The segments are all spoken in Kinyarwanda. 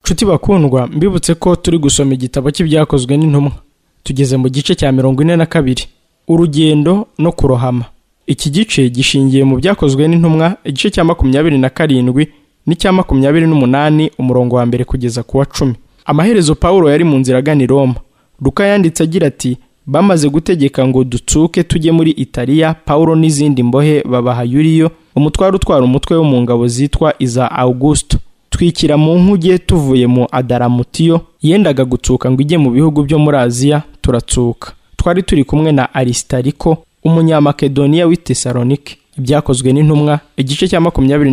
Nshuti bakundwa, mbibutse ko turi gusoma igitabo cy'ibyakozwe n'intumwa. Tugeze mu gice cya 42, urugendo no kurohama. Iki gice gishingiye mu byakozwe n'intumwa, igice cya 27 n'icya 28 umurongo wa mbere kugeza ku wa 10. Amaherezo Paulo yari mu nzira agana i Roma. Luka yanditse agira ati, bamaze gutegeka ngo dutsuke tujye muri Italiya, Paulo n'izindi mbohe babaha Yuliyo, umutware utwara umutwe wo mu ngabo zitwa iza Augusto. Twikira mu nkuge tuvuye mu Adaramutiyo, yendaga gutsuka ngo ijye mu bihugu byo muri Aziya, turatsuka. Twari turi kumwe na Aristariko, umunyamakedoniya w'i Tesalonike. Ibyakozwe n'intumwa, igice cya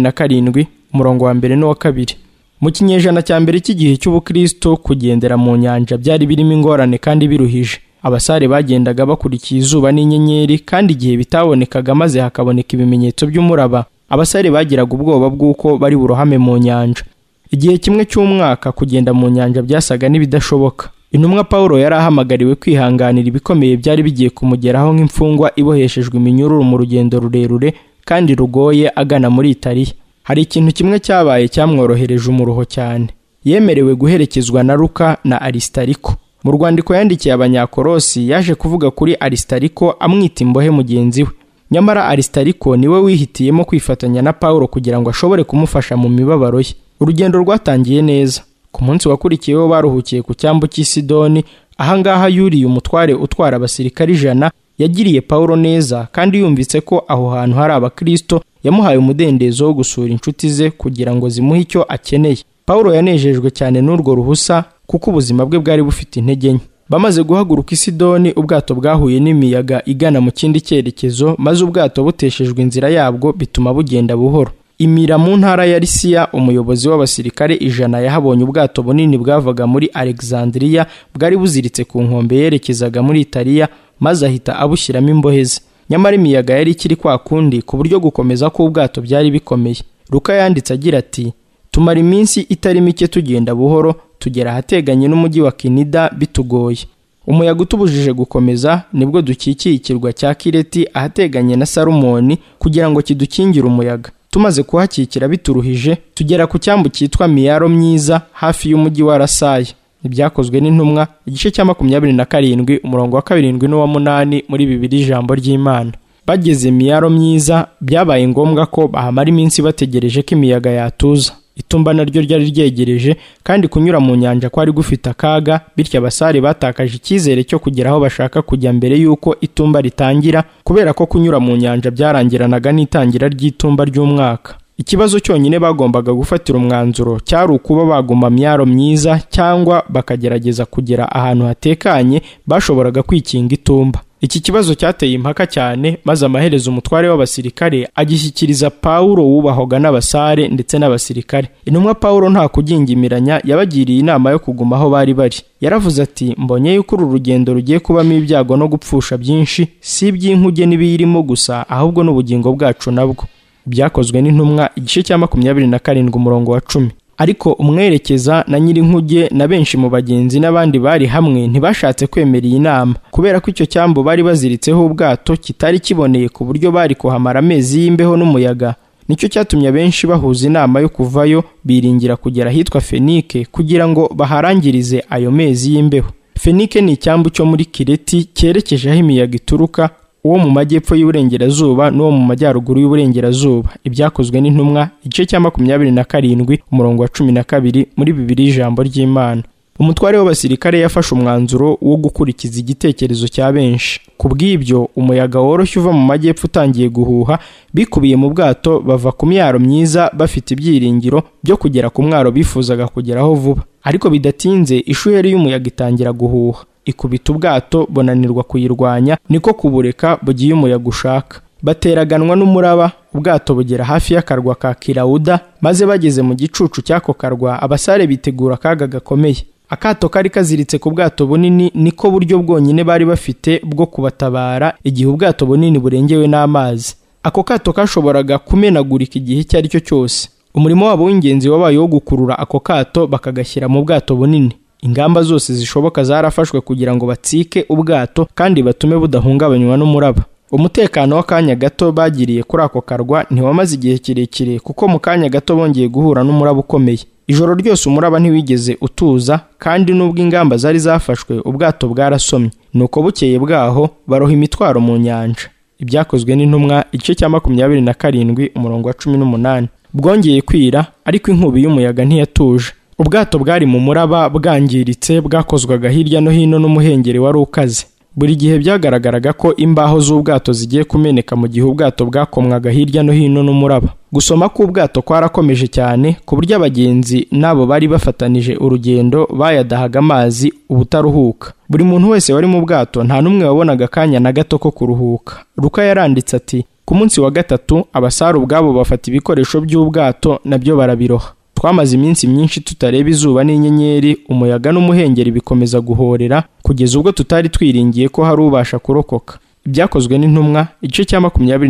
27 umurongo wa mbere n'uwa kabiri. Mu kinyejana cya mbere cy'igihe cy'ubukristo, kugendera mu nyanja byari birimo ingorane kandi biruhije. Abasare bagendaga bakurikiye izuba n'inyenyeri, kandi igihe bitabonekaga maze hakaboneka ibimenyetso by'umuraba, abasare bagiraga ubwoba bw'uko bari burohame mu nyanja. Igihe kimwe cy'umwaka kugenda mu nyanja byasaga n'ibidashoboka. Intumwa Paulo yari ahamagariwe kwihanganira ibikomeye byari bigiye kumugeraho nk'imfungwa iboheshejwe iminyururu mu rugendo rurerure kandi rugoye agana muri Italiya. Hari ikintu kimwe cyabaye cyamworohereje umuruho cyane. Yemerewe guherekezwa na Luka na Aristariko. Mu rwandiko yandikiye Abanyakolosi yaje kuvuga kuri Aristariko amwita imbohe mugenzi we. Nyamara Aristariko niwe wihitiyemo kwifatanya na Paulo kugira ngo ashobore kumufasha mu mibabaro ye. Urugendo rwatangiye neza. Ku munsi wakurikiyeho baruhukiye ku cyambu cy'i Sidoni. Ahangaha Yuliyo, umutware utwara abasirikari 100, yagiriye Paulo neza, kandi yumvise ko aho hantu hari abakristo, yamuhaye umudendezo wo gusura inshuti ze kugira ngo zimuhe icyo akeneye. Paulo yanejejwe cyane n'urwo ruhusa kuko ubuzima bwe bwari bufite intege nke. Bamaze guhaguruka i Sidoni, ubwato bwahuye n'imiyaga igana mu kindi cyerekezo, maze ubwato buteshejwe inzira yabwo bituma bugenda buhoro. Imira mu ntara ya Lisiya, umuyobozi w'abasirikare 100 yahabonye ubwato bunini bwavaga muri Alexandria bwari buziritse ku nkombe yerekezaga muri Italiya, maze ahita abushyiramo imbohe ze. Nyamara imiyaga yari ikiri kwa kundi ku buryo gukomeza k'ubwato byari bikomeye. Luka yanditse agira ati, tumara iminsi itari mike tugenda buhoro, tugera ahateganye n'umujyi wa Kinida bitugoye. Umuyaga utubujije gukomeza, nibwo dukikiye ikirwa cya Kireti ahateganye na Salumoni kugira ngo kidukingire umuyaga. Tumaze kuhakikira bituruhije, tugera ku cyambu cyitwa Miyaro Myiza hafi y'umujyi wa Rasaya. Ibyakozwe n'intumwa, igice cya 27 umurongo wa 7 n'uwa 8 muri Bibiliya ijambo ry'Imana. Bageze Miyaro Myiza, byabaye ngombwa ko bahamara iminsi bategereje ko imiyaga yatuza. Itumba naryo ryari ryegereje, kandi kunyura mu nyanja kwari gufite akaga, bityo abasare batakaje icyizere cyo kugera aho bashaka kujya mbere y'uko itumba ritangira, kubera ko kunyura mu nyanja byarangiranaga n'itangira ry'itumba ry'umwaka. Ikibazo cyonyine bagombaga gufatira umwanzuro cyari ukuba baguma Miyaro Myiza cyangwa bakagerageza kugera ahantu hatekanye bashoboraga kwikinga itumba. Iki kibazo cyateye impaka cyane, maze amaherezo umutware w'abasirikare agishyikiriza Paulo wubahwaga n'abasare ndetse n'abasirikare. Intumwa Paulo nta kugingimiranya yabagiriye inama yo kuguma aho bari bari. Yaravuze ati, mbonye yuko uru rugendo rugiye kubamo ibyago no gupfusha byinshi, si iby'inkuge n'ibiyirimo gusa, ahubwo n'ubugingo bwacu nabwo. Byakozwe n'intumwa, igice cya 27 umurongo wa 10. Ariko umwerekeza na nyirinkuge na benshi mu bagenzi n'abandi bari hamwe ntibashatse kwemera iyi nama, kubera ko icyo cyambu bari baziritseho ubwato kitari kiboneye ku buryo bari kuhamara amezi y'imbeho n'umuyaga. Nicyo cyatumye abenshi bahuza inama yo kuvayo, biringira kugera ahitwa Fenike kugira ngo baharangirize ayo mezi y'imbeho. Fenike ni icyambu cyo muri Kireti cyerekeje aho imiyaga ituruka, uwo mu majyepfo y'uburengerazuba n'uwo mu majyaruguru y'uburengerazuba. Ibyakozwe n'intumwa, igice cya 27 umurongo wa 12 muri Bibiliya ijambo ry'Imana. Umutware w'abasirikare yafashe umwanzuro wo gukurikiza igitekerezo cya benshi. Kubw'ibyo, umuyaga woroshye uva mu majyepfo utangiye guhuha, bikubiye mu bwato bava ku Miyaro Myiza bafite ibyiringiro byo kugera ku mwaro bifuzaga kugeraho vuba. Ariko bidatinze ishuheri y'umuyaga itangira guhuha, ikubita ubwato bonanirwa kuyirwanya, niko kubureka bugiye umuyaga ushaka. Bateraganwa n'umuraba, ubwato bugera hafi y'akarwa ka Kilawuda, maze bageze mu gicucu cy'ako karwa abasare bitegura akaga gakomeye. Akato kari kaziritse ku bwato bunini, niko buryo bwonyine bari bafite bwo kubatabara igihe ubwato bunini burengewe n'amazi. Ako kato kashoboraga kumenagurika igihe icyo ari cyo cyose. Umurimo wabo w'ingenzi wabaye wo gukurura ako kato bakagashyira mu bwato bunini. Ingamba zose zishoboka zarafashwe kugira ngo batsike ubwato kandi batume budahungabanywa n'umuraba. Umutekano w'akanya gato bagiriye kuri ako karwa ntiwamaze igihe kirekire, kuko mu kanya gato bongeye guhura n'umuraba ukomeye. ijoro ryose umuraba ntiwigeze utuza, kandi n'ubwo ingamba zari zafashwe ubwato bwarasomye. Nuko bukeye bwaho baroha imitwaro mu nyanja. Ibyakozwe n'intumwa igice cya 27 umurongo wa 18. Bwongeye kwira, ariko inkubi y'umuyaga ntiyatuje. Ubwato bwari mu muraba bwangiritse, bwakozwaga hirya no hino n'umuhengeri wari ukaze. Buri gihe byagaragaraga ko imbaho z'ubwato zigiye kumeneka mu gihe ubwato bwakomwaga hirya no hino n'umuraba. Gusoma k'ubwato kwarakomeje cyane, ku buryo abagenzi n'abo bari bafatanije urugendo bayadahaga amazi ubutaruhuka. Buri muntu wese wari mu bwato nta n'umwe wabonaga akanya na gato ko kuruhuka. Luka yaranditse ati, ku munsi wa gatatu abasare ubwabo bafata ibikoresho by'ubwato nabyo barabiroha. Twamaze iminsi myinshi tutareba izuba n'inyenyeri, umuyaga n'umuhengeri bikomeza guhorera, kugeza ubwo tutari twiringiye ko hari ubasha kurokoka. Ibyakozwe n'intumwa igice cya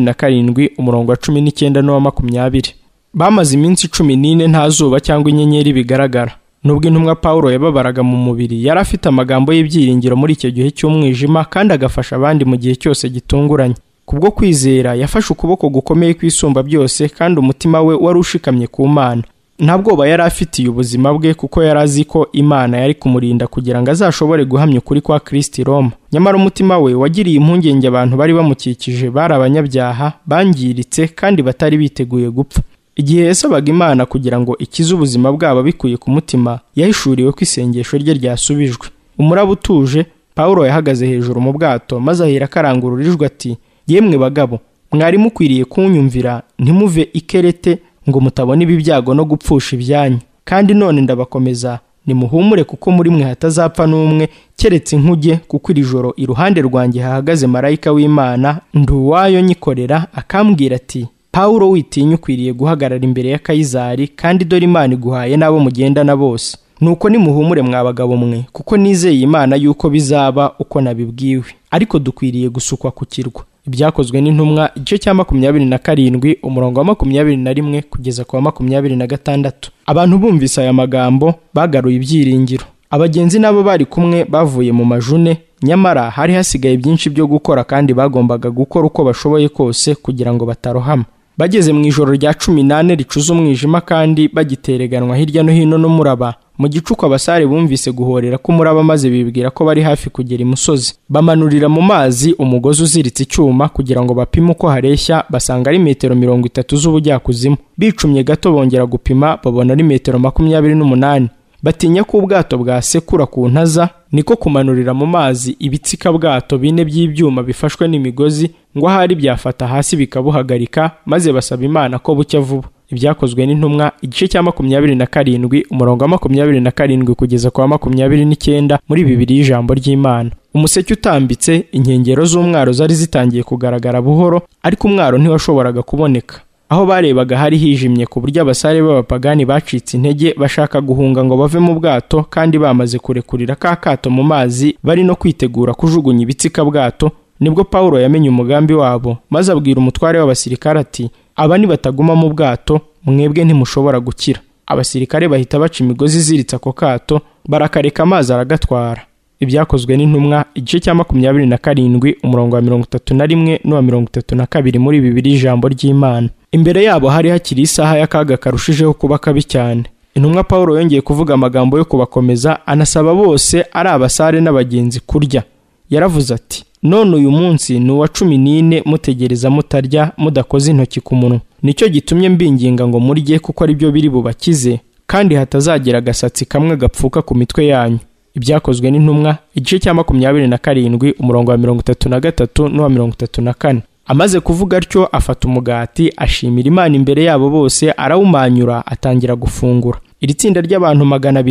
27 umurongo wa 19 n'uwa 20. Bamaze iminsi 14 nta zuba cyangwa inyenyeri bigaragara. Nubwo intumwa Pawulo yababaraga mu mubiri, yari afite amagambo y'ibyiringiro muri icyo gihe cy'umwijima, kandi agafasha abandi mu gihe cyose gitunguranye. Kubwo kwizera yafashe ukuboko gukomeye kwisumba byose, kandi umutima we wari ushikamye ku Mana. Nta bwoba yari afitiye ubuzima bwe, kuko yari azi ko Imana yari kumurinda kugira ngo azashobore guhamya ukuri kwa Kristo i Roma. Nyamara umutima we wagiriye impungenge abantu bari bamukikije, bari abanyabyaha, bangiritse kandi batari biteguye gupfa. Igihe yasabaga Imana kugira ngo ikize ubuzima bwabo bikuye ku mutima, yahishuriwe ko isengesho rye ryasubijwe. Umuraba utuje, Pawulo yahagaze hejuru mu bwato, maze ahera akarangurura ijwi ati, yemwe bagabo, mwari mukwiriye kunyumvira, ntimuve i Kerete ngo mutabona ibi byago no gupfusha ibyanyu. Kandi none ndabakomeza, nimuhumure, kuko muri mwe hatazapfa n'umwe keretse inkuge, kuko iri joro iruhande rwanjye hahagaze marayika w'Imana, nduwayo nyikorera, akambwira ati, Pawulo, witinya, ukwiriye guhagarara imbere ya Kayizari, kandi dore Imana iguhaye n'abo mugendana bose. Nuko nimuhumure mwa bagabo mwe, kuko nizeye Imana yuko bizaba uko nabibwiwe. Ariko dukwiriye gusukwa ku kirwa. Ibyakozwe n'intumwa igice cya 27 umurongo wa 21 kugeza ku wa 26. Abantu bumvise aya magambo bagaruye ibyiringiro. Abagenzi nabo bari kumwe bavuye mu majune, nyamara hari hasigaye byinshi byo gukora, kandi bagombaga gukora uko bashoboye kose kugira ngo batarohama. Bageze mu ijoro rya 18 ricuza umwijima, kandi bagitereganwa hirya no hino n'umuraba, mu gicuku abasare bumvise guhorera k'umuraba, maze bibwira ko bari hafi kugera imusozi. Bamanurira mu mazi umugozi uziritse icyuma kugira ngo bapime uko hareshya, basanga ari metero 30 z'ubujyakuzimu. Bicumye gato bongera gupima, babona ari metero 28. Batinya ko ubwato bwasekura ku ntaza, niko kumanurira mu mazi ibitsika bwato 4 by'ibyuma bifashwe n'imigozi, ngo ahari byafata hasi bikabuhagarika, maze basaba Imana ko bucya vuba. Ibyakozwe n'intumwa igice cya 27 umurongo wa 27 kugeza ku wa 29 muri Bibiliya y'ijambo ry'Imana. Umuseke utambitse, inkengero z'umwaro zari zitangiye kugaragara buhoro, ariko umwaro ntiwashoboraga kuboneka. Aho barebaga hari hijimye, ku buryo abasare b'abapagani bacitse intege, bashaka guhunga ngo bave mu bwato, kandi bamaze kurekurira ka kato mu mazi bari no kwitegura kujugunya ibitsika bwato, nibwo Pawulo yamenye umugambi wabo, maze abwira umutware w'abasirikare ati, aba ni bataguma mu bwato, mwebwe ntimushobora gukira. Abasirikare bahita baca imigozi iziritse ako kato, barakareka, amazi aragatwara. Ibyakozwe n'intumwa igice cya 27 umurongo wa 31 n'uwa 32 muri Bibiliya y'ijambo ry'Imana. Imbere yabo hari hakiri isaha y'akaga karushijeho kuba kabi cyane. Intumwa Pawulo yongeye kuvuga amagambo yo kubakomeza, anasaba bose ari abasare n'abagenzi kurya. Yaravuze ati, none uyu munsi ni uwa 14 mutegereza mutarya, mudakoze intoki ku munwa. Nicyo gitumye mbinginga ngo murye, kuko ari byo biri bubakize, kandi hatazagira agasatsi kamwe gapfuka ku mitwe yanyu. Ibyakozwe n'intumwa igice cya 27 umurongo wa 33 n'uwa 34. Amaze kuvuga atyo, afata umugati, ashimira Imana imbere yabo bose, arawumanyura, atangira gufungura. Iri tsinda ry'abantu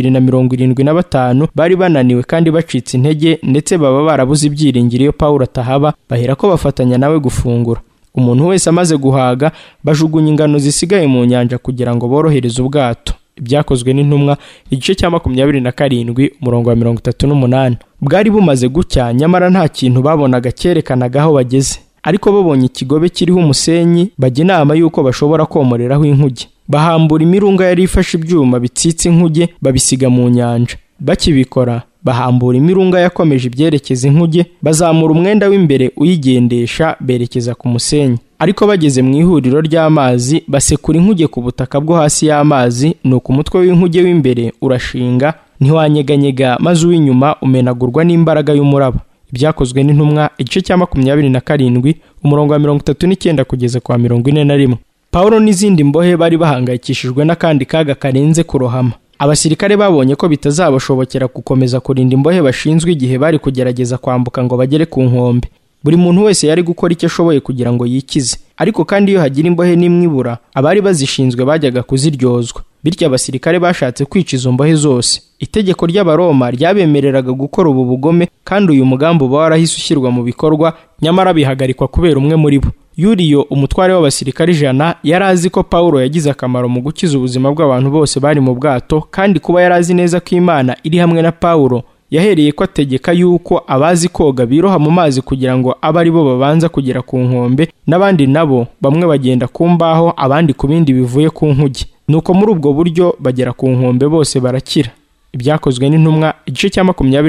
275 bari bananiwe kandi bacitse intege, ndetse baba barabuze ibyiringiro iyo Pawulo atahaba, bahera ko bafatanya nawe gufungura. Umuntu wese amaze guhaga, bajugunya ingano zisigaye mu nyanja kugira ngo borohereze ubwato. Ibyakozwe n'intumwa igice cya 27 umurongo wa 38. Bwari bumaze gucya, nyamara nta kintu babonaga cyerekanaga aho bageze. Ariko babonye ikigobe kiriho umusenyi, bajya inama y'uko bashobora komoreraho inkuge. Bahambura imirunga yari ifashe ibyuma bitsitse inkuge, babisiga mu nyanja. Bakibikora, bahambura imirunga yakomeje ibyerekeza inkuge, bazamura umwenda w'imbere uyigendesha, berekeza ku musenyi. ariko bageze mu ihuriro ry'amazi basekura inkuge ku butaka bwo hasi y'amazi, nuko umutwe w'inkuge w'imbere urashinga ntiwanyeganyega, maze uw'inyuma umenagurwa n'imbaraga y'umuraba. Ibyakozwe n'intumwa igice cya 27 umurongo wa 39 kugeza kwa 41. Pawulo n'izindi mbohe bari bahangayikishijwe n'akandi kaga karenze kurohama. Abasirikare babonye ko bitazabashobokera gukomeza kurinda imbohe bashinzwe igihe bari kugerageza kwambuka ngo bagere ku nkombe. Buri muntu wese yari gukora icyo ashoboye kugira ngo yikize, ariko kandi iyo hagira imbohe n'imwibura, abari bazishinzwe bajyaga kuziryozwa. Bityo abasirikare bashatse kwica izo mbohe zose. Itegeko ry'Abaroma ryabemereraga gukora ubu bugome, kandi uyu mugambi uba warahise ushyirwa mu bikorwa, nyamara bihagarikwa kubera umwe muri bo. Yuriyo, umutware w'abasirikare 100, yari azi ko Pawulo yagize akamaro mu gukiza ubuzima bw'abantu bose bari mu bwato, kandi kuba yari azi neza ko Imana iri hamwe na Pawulo, yahereye ko ategeka yuko abazi koga biroha mu mazi kugira ngo abe ari bo babanza kugera ku nkombe, n'abandi nabo bamwe bagenda ku mbaho, abandi ku bindi bivuye ku nkuge. Nuko muri ubwo buryo bagera ku nkombe bose barakira. Ibyakozwe n'intumwa igice cya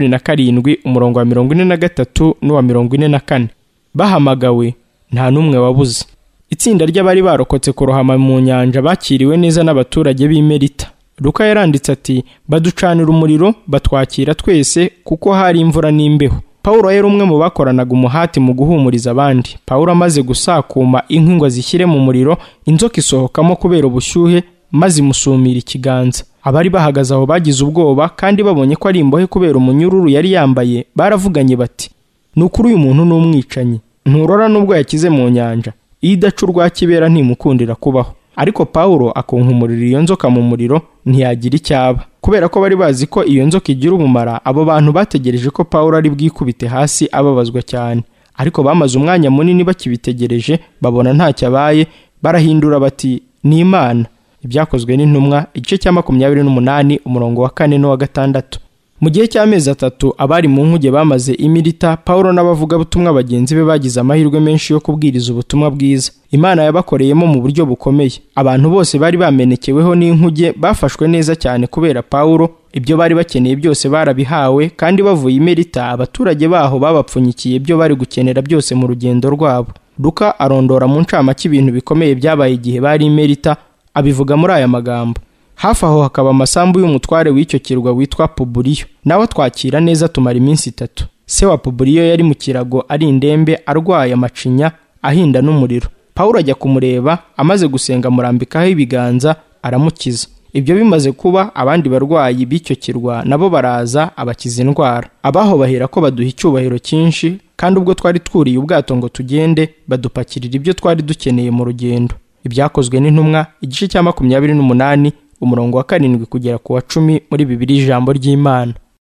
27 umurongo wa 43 n'uwa 44. Bahamagawe nta n'umwe wabuze. Itsinda ry'abari barokotse kurohama mu nyanja bakiriwe neza n'abaturage b'i Melita. Luka yaranditse ati, baducanira umuriro batwakira twese kuko hari imvura n'imbeho. Pawulo yari umwe mu bakoranaga umuhati mu guhumuriza abandi. Pawulo amaze gusakuma inkwi ngo azishyire mu muriro, inzoka isohokamo kubera ubushyuhe, maze imusumira ikiganza. Abari bahagaze aho bagize ubwoba, kandi babonye ko ari imbohe kubera umunyururu yari yambaye, baravuganye bati, nukuri uyu muntu ni umwicanyi. Nturora nubwo yakize mu nyanja, iyo idaca urwa kibera ntimukundira kubaho. Ariko Pawulo akonkumurira iyo nzoka mu muriro, ntiyagira icyaba. Kubera ko bari bazi ko iyo nzoka igira ubumara, abo bantu bategereje ko Pawulo ari bwikubite hasi ababazwa cyane. Ariko bamaze umwanya munini bakibitegereje, babona ntacyo abaye, barahindura bati, ni Imana. Ibyakozwe n'intumwa igice cya 28 umurongo wa 4 n'uwa 6. Mu gihe cy'amezi 3 abari mu nkuge bamaze i Melita, Pawulo n'abavugabutumwa bagenzi be bagize amahirwe menshi yo kubwiriza ubutumwa bwiza. Imana yabakoreyemo mu buryo bukomeye. Abantu bose bari bamenekeweho n'inkuge bafashwe neza cyane kubera Pawulo. Ibyo bari bakeneye byose barabihawe, kandi bavuye i Melita abaturage baho babapfunyikiye ibyo bari gukenera byose mu rugendo rwabo. Luka arondora mu ncamake ibintu bikomeye byabaye igihe bari i Melita, abivuga muri aya magambo. Hafi aho hakaba amasambu y'umutware w'icyo kirwa witwa Publiyo. Nawe twakira neza tumara iminsi 3. Se wa Publiyo yari mu kirago ari indembe, arwaye amacinya, ahinda n'umuriro. Pawulo ajya kumureba, amaze gusenga murambikaho ibiganza, aramukiza. Ibyo bimaze kuba, abandi barwayi b'icyo kirwa nabo baraza abakiza indwara. Abaho bahera ko baduha icyubahiro cyinshi, kandi ubwo twari twuriye ubwato ngo tugende, badupakirira ibyo twari dukeneye mu rugendo. Ibyakozwe n'intumwa igice cya 28 umurongo wa 7 kugera ku wa 10 muri Bibiliya ijambo ry'Imana.